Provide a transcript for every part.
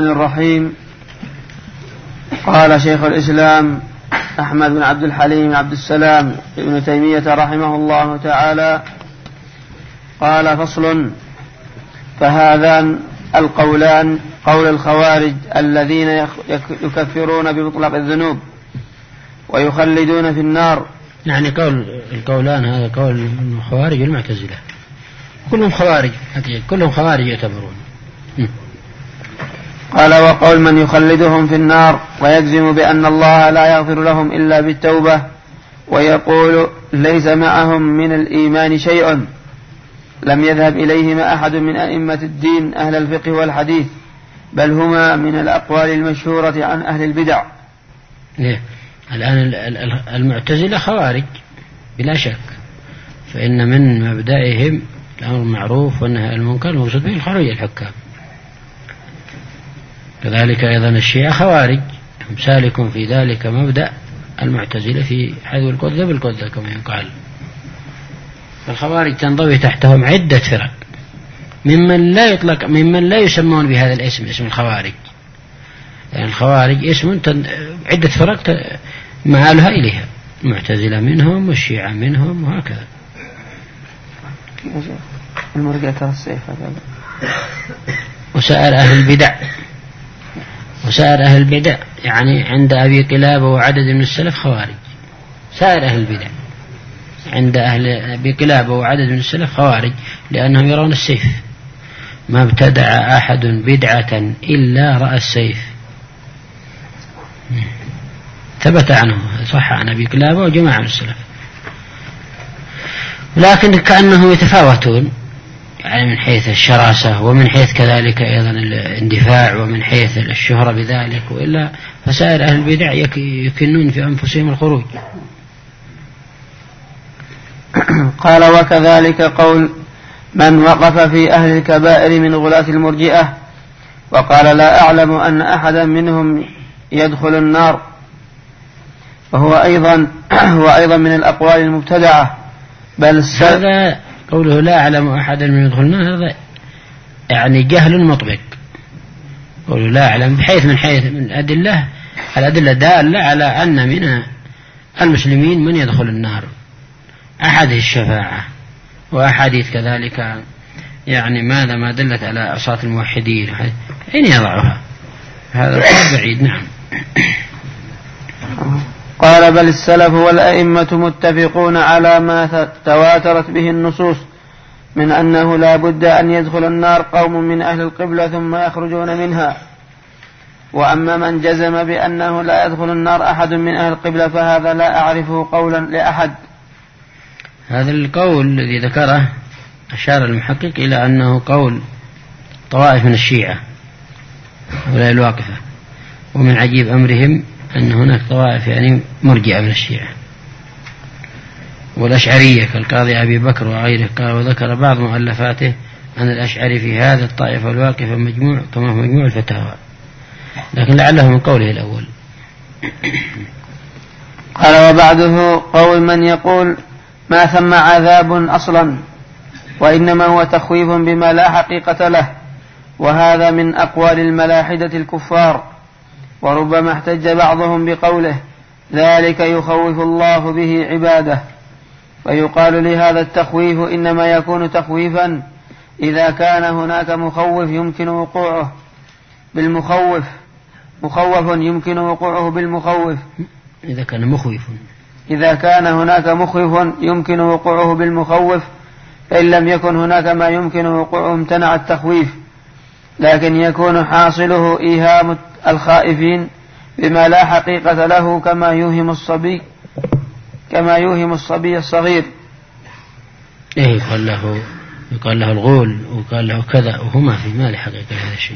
الرحيم. قال شيخ الإسلام أحمد بن عبد الحليم بن عبد السلام ابن تيمية رحمه الله تعالى قال: فصل. فهذان القولان قول الخوارج الذين يكفرون بمطلق الذنوب ويخلدون في النار. يعني القولان هذا قول الخوارج والمعتزلة، كلهم خوارج يعتبرون. قال: وقول من يخلدهم في النار ويجزم بأن الله لا يغفر لهم إلا بالتوبة ويقول ليس معهم من الإيمان شيء لم يذهب إليهما أحد من أئمة الدين أهل الفقه والحديث، بل هما من الأقوال المشهورة عن أهل البدع. الآن المعتزلة خوارج بلا شك، فإن من مبدئهم الأمر المعروف والنهي عن المنكر المقصود به الخروج الحكام. كذلك أيضا الشيعة خوارج، هم سالكون في ذلك مبدأ المعتزلة في حذو الكذب بالكذب كما يقال. فالخوارج تنضوي تحتهم عدة فرق ممن لا يسمون بهذا الاسم، اسم الخوارج. يعني الخوارج اسم عدة فرق معالها إليها، المعتزلة منهم والشيعة منهم وهكذا. المرجع السيف هذا. وسائر أهل البدع يعني عند أبي قلابة وعدد من السلف خوارج. سائر أهل البدع عند أبي قلابة وعدد من السلف خوارج، لأنهم يرون السيف. ما ابتدع أحد بدعة إلا رأى السيف. ثبت عنه، صح عن أبي قلابة وجماعة من السلف. لكن كأنهم يتفاوتون، يعني من حيث الشراسة ومن حيث كذلك أيضا الاندفاع ومن حيث الشهرة بذلك، وإلا فسائر أهل البدع يكنون في أنفسهم الخروج. قال: وكذلك قول من وقف في أهل الكبائر من غلاة المرجئة وقال لا أعلم أن أحدا منهم يدخل النار، وهو أيضا من الأقوال المبتدعة. بل هذا قوله لا أعلم أحدا من يدخل النار هذا يعني جهل مطبق. قوله لا أعلم من حيث من الأدلة دالة على أن من المسلمين من يدخل النار، أحد الشفاعة وأحاديث كذلك، يعني ماذا ما دلت على عصاة الموحدين أين يضعها؟ هذا قول بعيد. نعم. قال: بل السلف والأئمة متفقون على ما تواترت به النصوص من أنه لا بد أن يدخل النار قوم من أهل القبلة ثم يخرجون منها. وأما من جزم بأنه لا يدخل النار أحد من أهل القبلة فهذا لا أعرفه قولا لأحد. هذا القول الذي ذكره أشار المحقق إلى أنه قول طوائف من الشيعة ولا الواقفة. ومن عجيب أمرهم أن هناك طوائف يعني مرجئة من الشيعة والأشعرية كالقاضي أبي بكر وغيره. قال وذكر بعض مؤلفاته أن الأشعري في هذا الطائفة الواقفة مجموع كما هو مجموع الفتاوى، لكن لعله من قوله الأول. قال: وبعده قول من يقول ما ثم عذاب أصلا وإنما هو تخويف بما لا حقيقة له، وهذا من أقوال الملاحدة الكفار. وربما احتج بعضهم بقوله ذلك يخوف الله به عباده، ويقال لهذا التخويف إنما يكون تخويفا إذا كان هناك مخوف يمكن وقوعه بالمخوف، يمكن وقوعه بالمخوف. إذا كان هناك مخوف يمكن وقوعه بالمخوف، فإن لم يكن هناك ما يمكن وقوعه امتنع التخويف. لكن يكون حاصله إيهام الخائفين بما لا حقيقة له كما يوهم الصبي الصغير. يقال له الغول وقال له كذا وهما في ما لحقيقة هذا الشيء.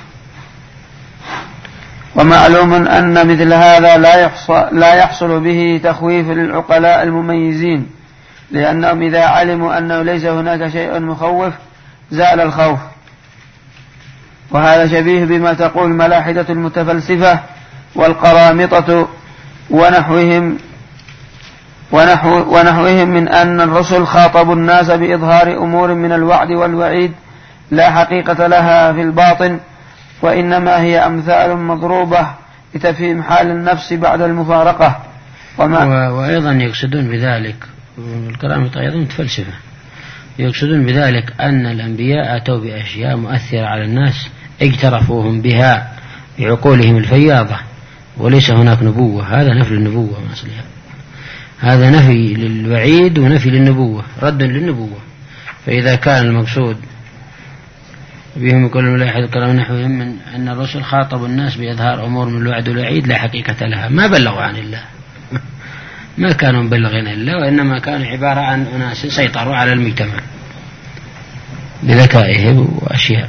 ومعلوم أن مثل هذا لا يحصل به تخويف للعقلاء المميزين، لأنهم إذا علموا أنه ليس هناك شيء مخوف زال الخوف. وهذا شبيه بما تقول الملاحدة المتفلسفة والقرامطة ونحوهم من أن الرسل خاطبوا الناس بإظهار أمور من الوعد والوعيد لا حقيقة لها في الباطن، وإنما هي أمثال مضروبة لتفهيم حال النفس بعد المفارقة. وأيضا يقصدون بذلك، والكرامطة أيضا متفلسفة، يقصدون بذلك أن الأنبياء أتوا بأشياء مؤثرة على الناس اجترفوهم بها بعقولهم الفياضة، وليس هناك نبوة. هذا نفي النبوة أصلها، هذا نفي للوعيد ونفي للنبوة، رد للنبوة. فإذا كان المقصود بهم كل ملاحظ الكلام نحوهم من أن الرسل خاطبوا الناس بإظهار أمور من الوعد والوعيد لا حقيقة لها، ما بلغوا عن الله، ما كانوا مبلغين الله، وإنما كانوا عبارة عن أناس سيطروا على المجتمع بذكائهم وأشياء.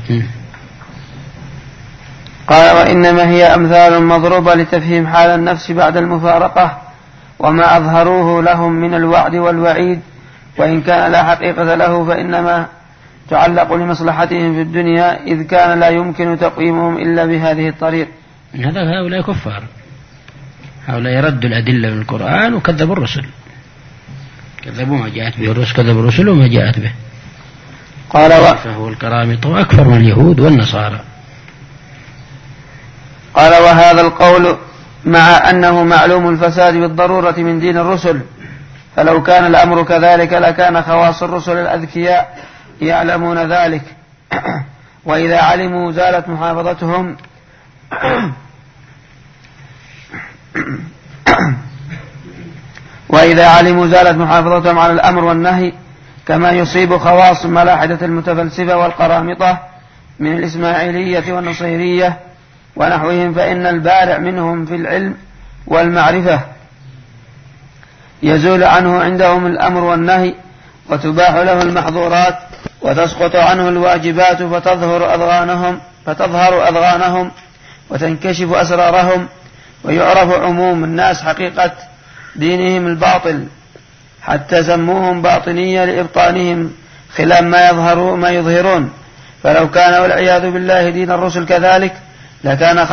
قال وإنما هي أمثال مضروبة لتفهيم حال النفس بعد المفارقة وما أظهروه لهم من الوعد والوعيد، وإن كان لا حقيقة له فإنما تعلق لمصلحتهم في الدنيا، إذ كان لا يمكن تقويمهم إلا بهذه الطريق. هؤلاء كفار، هؤلاء يردوا الأدلة من القرآن وكذبوا الرسل، كذبوا ما جاءت به الرسل، كذبوا الرسل وما جاءت به. قال فهو الكرامطة أكثر من اليهود والنصارى. قال وهذا القول مع أنه معلوم الفساد بالضرورة من دين الرسل، فلو كان الأمر كذلك لكان خواص الرسل الأذكياء يعلمون ذلك، وإذا علموا زالت محافظتهم على الأمر والنهي، كما يصيب خواص ملاحدة المتفلسفة والقرامطة من الإسماعيلية والنصيرية ونحوهم، فإن البارع منهم في العلم والمعرفة يزول عنه عندهم الأمر والنهي، وتباح له المحظورات، وتسقط عنه الواجبات، فتظهر أذغانهم وتنكشف أسرارهم، ويعرف عموم الناس حقيقة دينهم الباطل، حتى سموهم باطنية لإبطانهم خلاف ما يظهرون. فلو كان والعياذ بالله دين الرسل كذلك لكان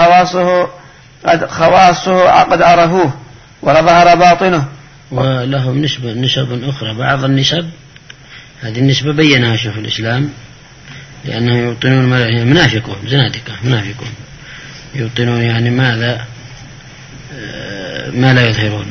خواصه قد عرفوه ولظهر باطنه. ولهم نسب أخرى، بعض النسب هذه النسبة بينها شيخ الإسلام، لأنهم يبطنون منافقون زنادقة منافقون يبطنون يعني ماذا ما لا يظهرون.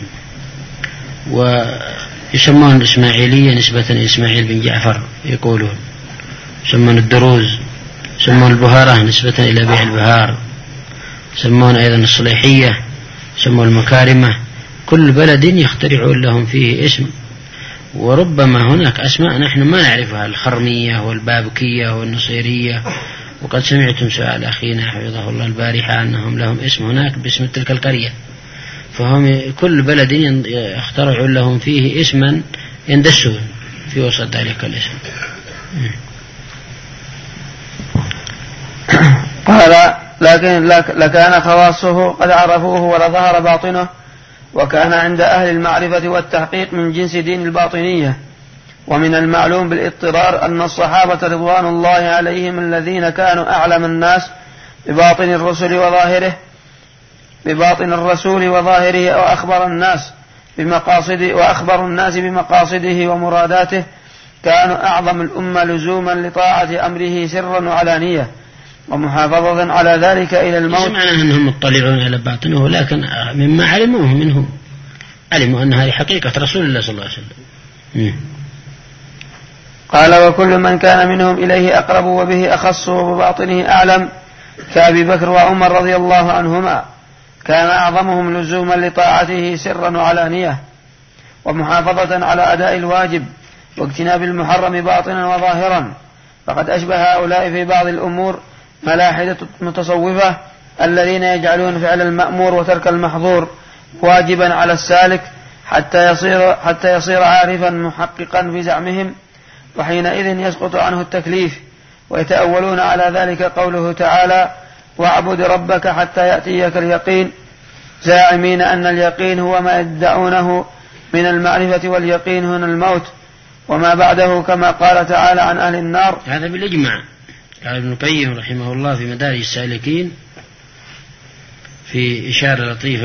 ويسمون الإسماعيلية نسبة إسماعيل بن جعفر، يقولون يسمون الدروز، يسمون البهارة نسبة إلى بيع البهار، يسمون أيضا الصليحية، يسمون المكارمة. كل بلد يخترعون لهم فيه اسم، وربما هناك أسماء نحن ما نعرفها، الخرمية والبابكية والنصيرية. وقد سمعتم سؤال أخينا حفظه الله البارحة أنهم لهم اسم هناك باسم تلك القرية، فهم كل بلد يخترعون لهم فيه اسما يندسون في وسط ذلك الاسم. قال لكان خواصه قد عرفوه ولظهر باطنه، وكان عند أهل المعرفة والتحقيق من جنس دين الباطنية. ومن المعلوم بالاضطرار أن الصحابة رضوان الله عليهم الذين كانوا أعلم الناس بباطن الرسول وظاهره وأخبر الناس بمقاصده ومراداته، كانوا أعظم الأمة لزوما لطاعة أمره سرا وعلانية، ومحافظة على ذلك إلى الموت. معنى أنهم مطلعون على باطنه، لكن مما علموه منه علموا أن هذه حقيقة رسول الله صلى الله عليه وسلم. قال وكل من كان منهم إليه أقرب وبه أخص وبباطنه أعلم كأبي بكر وعمر رضي الله عنهما، كان أعظمهم لزوما لطاعته سرا وعلانية، ومحافظة على أداء الواجب واجتناب المحرم باطنا وظاهرا. فقد أشبه هؤلاء في بعض الأمور ملاحدة المتصوفة الذين يجعلون فعل المأمور وترك المحظور واجبا على السالك حتى يصير عارفا محققا في زعمهم، وحينئذ يسقط عنه التكليف. ويتأولون على ذلك قوله تعالى واعبد ربك حتى يأتيك اليقين، زاعمين أن اليقين هو ما يدعونه من المعرفة، واليقين هنا الموت وما بعده، كما قال تعالى عن أهل النار. هذا بالإجماع. قال ابن القيم رحمه الله في مدارج السالكين في إشارة لطيفة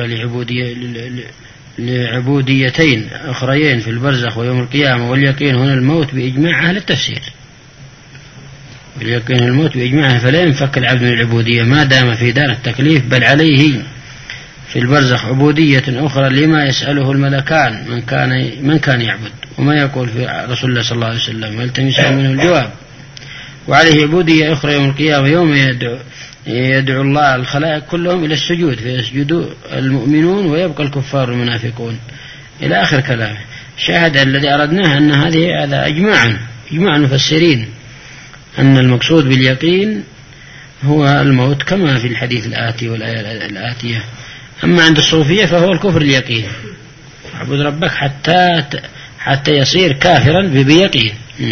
لعبوديتين أخريين في البرزخ ويوم القيامة، واليقين هنا الموت بإجماع أهل التفسير. باليقين الموت بإجماعه، فلا ينفك العبد من العبودية ما دام في دار التكليف، بل عليه في البرزخ عبودية أخرى لما يسأله الملكان من كان يعبد وما يقول في رسول الله صلى الله عليه وسلم ويلتمس منه الجواب، وعليه عبودية أخرى يوم القيامة، يوم يدعو الله الخلائق كلهم إلى السجود فيسجد المؤمنون ويبقى الكفار المنافقون إلى آخر كلامه. شاهد الذي أردناه أن هذا إجماع المفسرين أن المقصود باليقين هو الموت كما في الحديث الآتي والآية الآتية. أما عند الصوفية فهو الكفر اليقين، اعبد ربك حتى يصير كافرا بيقين.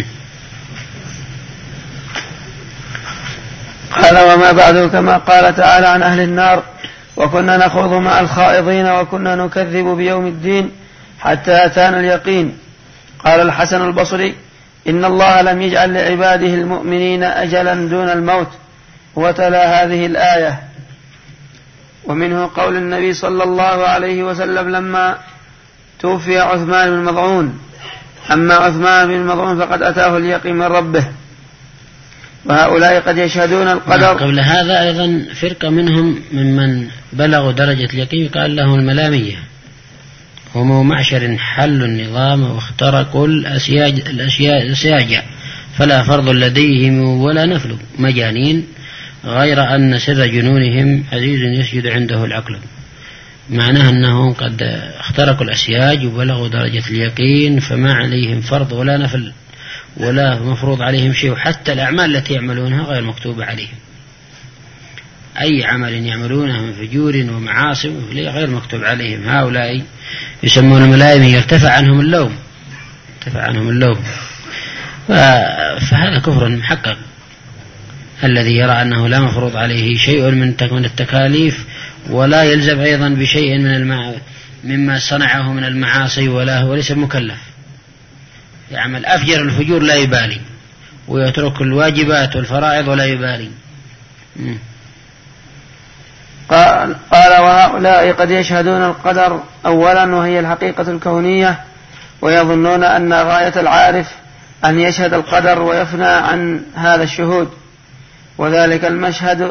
قال وما بعده كما قال تعالى عن أهل النار وكنا نخوض مع الخائضين وكنا نكذب بيوم الدين حتى أتانا اليقين. قال الحسن البصري إن الله لم يجعل لعباده المؤمنين أجلا دون الموت، وتلا هذه الآية. ومنه قول النبي صلى الله عليه وسلم لما توفي عثمان بن مظعون: أما عثمان بن مظعون فقد أتاه اليقين من ربه. وهؤلاء قد يشهدون القدر. قبل هذا أيضا فرقة منهم ممن بلغوا درجة اليقين قال لهم الملامية، هم معشر حلوا النظام واخترقوا الأسياج فلا فرض لديهم ولا نفل، مجانين غير أن سر جنونهم عزيز يسجد عنده العقل. معناه أنهم قد اخترقوا الأسياج وبلغوا درجة اليقين، فما عليهم فرض ولا نفل ولا مفروض عليهم شيء، وحتى الأعمال التي يعملونها غير مكتوبة عليهم. أي عمل يعملونه من فجور ومعاصي غير مكتوب عليهم. هؤلاء يسمون ملائمة يرتفع عنهم اللوم. فهذا كفر محقق. الذي يرى أنه لا مفروض عليه شيء من التكاليف ولا يلزم أيضا بشيء مما صنعه من المعاصي وليس مكلف، يعمل أفجر الفجور لا يبالي ويترك الواجبات والفرائض ولا يبالي. قال وهؤلاء قد يشهدون القدر أولا وهي الحقيقة الكونية، ويظنون أن غاية العارف أن يشهد القدر ويفنى عن هذا الشهود، وذلك المشهد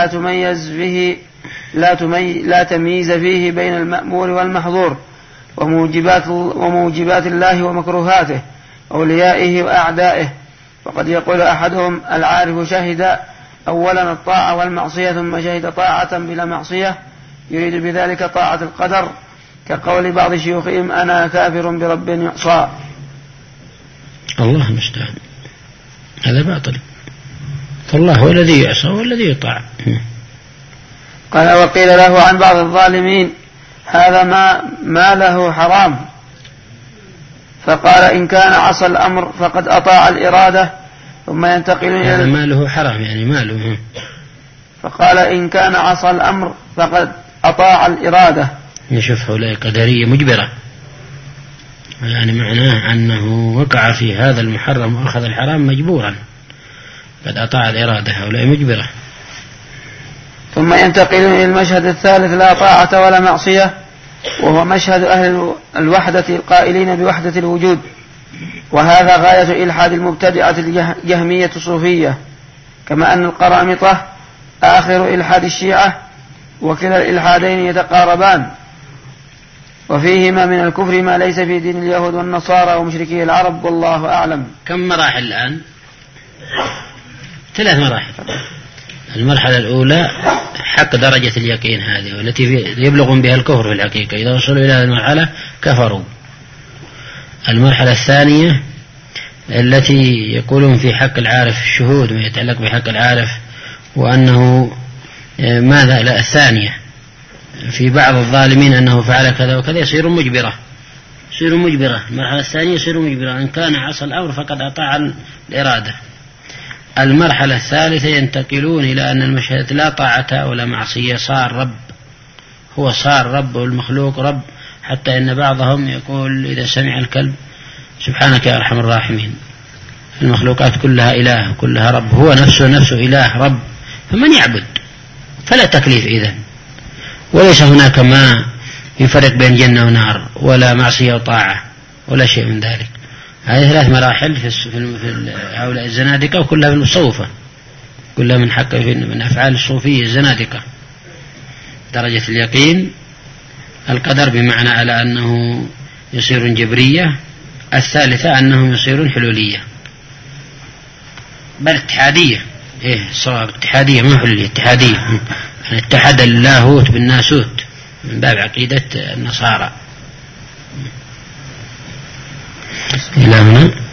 لا تمييز فيه بين المأمور والمحظور وموجبات الله ومكروهاته أوليائه وأعدائه. وقد يقول أحدهم العارف شهد أولا الطاعة والمعصية ثم شهد طاعة بلا معصية، يريد بذلك طاعة القدر، كقول بعض شيوخهم أنا كافر برب يعصى. الله المستعان، هذا باطل، فالله هو الذي يعصى والذي يطاع. قال وقيل له عن بعض الظالمين هذا ما له حرام، فقال إن كان عصى الأمر فقد أطاع الإرادة ثم ينتقل إلى ماله حرام يعني ماله. فقال إن كان عصى الأمر فقد أطاع الإرادة. نشوف هؤلاء قدرية مجبرة، يعني معناه أنه وقع في هذا المحرم وأخذ الحرام مجبورا، قد أطاع الإرادة، هؤلاء مجبرة. ثم ينتقل إلى المشهد الثالث لا طاعة ولا معصية، وهو مشهد أهل الوحدة القائلين بوحدة الوجود، وهذا غاية إلحاد المبتدعة الجهمية الصوفية، كما أن القرامطة آخر إلحاد الشيعة، وكلا الإلحادين يتقاربان، وفيهما من الكفر ما ليس في دين اليهود والنصارى ومشركي العرب، والله أعلم. كم مراحل الآن؟ 3 مراحل. المرحلة الأولى حق درجة اليقين هذه والتي يبلغون بها الكفر في الحقيقة، إذا وصلوا إلى هذه المرحلة كفروا. المرحلة الثانية التي يقولون في حق العارف الشهود ما يتعلق بحق العارف، وأنه ماذا لا الثانية في بعض الظالمين أنه فعل كذا وكذا يصير مجبرة. المرحلة الثانية يصير مجبرة، إن كان عصى الأمر فقد أطاع الإرادة. المرحلة الثالثة ينتقلون إلى أن المشهد لا طاعة ولا معصية، صار رب، هو صار رب والمخلوق رب، حتى إن بعضهم يقول إذا سمع الكلب سبحانك يا أرحم الراحمين، المخلوقات كلها إله كلها رب، هو نفسه إله رب، فمن يعبد؟ فلا تكليف إذن، وليس هناك ما يفرق بين جنة ونار ولا معصية وطاعة ولا شيء من ذلك. هذه 3 مراحل في هؤلاء الزنادقة، وكلها في المصوفة. كلها من حق من أفعال الصوفية الزنادقة. درجة اليقين القدر بمعنى على أنه يصير جبرية. الثالثة أنهم يصيرون حلولية، بل اتحادية. صواب اتحادية ما حلولية، اتحادية. يعني اتحد اللاهوت بالناسوت من باب عقيدة النصارى. إلى هنا.